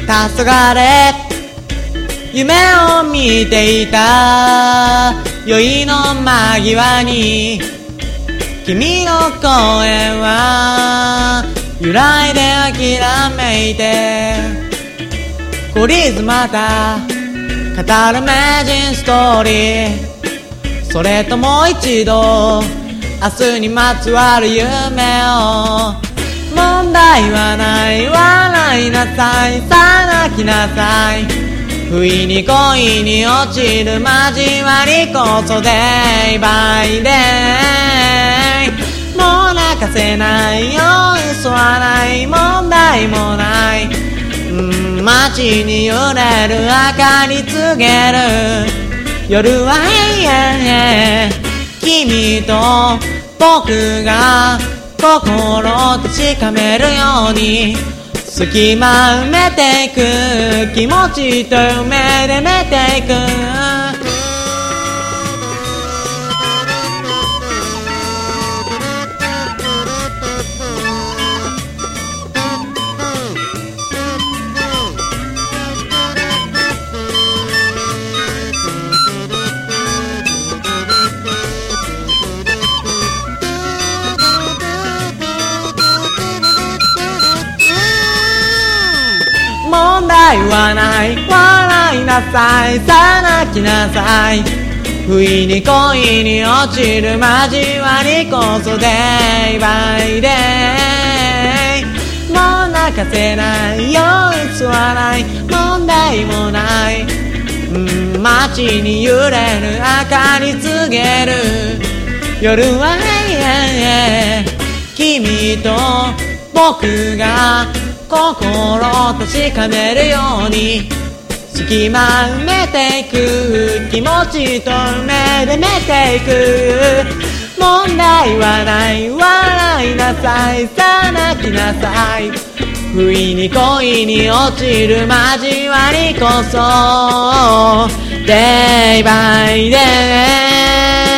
黄昏夢を見ていた宵の間際に君の声は揺らいで諦めて懲りずまた語る名人ストーリーそれともう一度明日にまつわる夢を問題はない笑いなさいさあ泣きなさい不意に恋に落ちる交わりこそデイバイデイもう泣かせないよ嘘はない問題もない街に揺れる明かり告げる夜は永遠君と僕が心確かめるように隙間埋めていく気持ちと夢で寝ていく問題はない笑いなさいさあ泣きなさい不意に恋に落ちる交わりこそデイバイデイもう泣かせないよ嘘はない問題もない街に揺れる明かり告げる夜は永遠君と僕が心確かめるように隙間埋めていく気持ちと夢で寝ていく問題はない笑いなさいさあ泣きなさい不意に恋に落ちる交わりこそデイバイデイ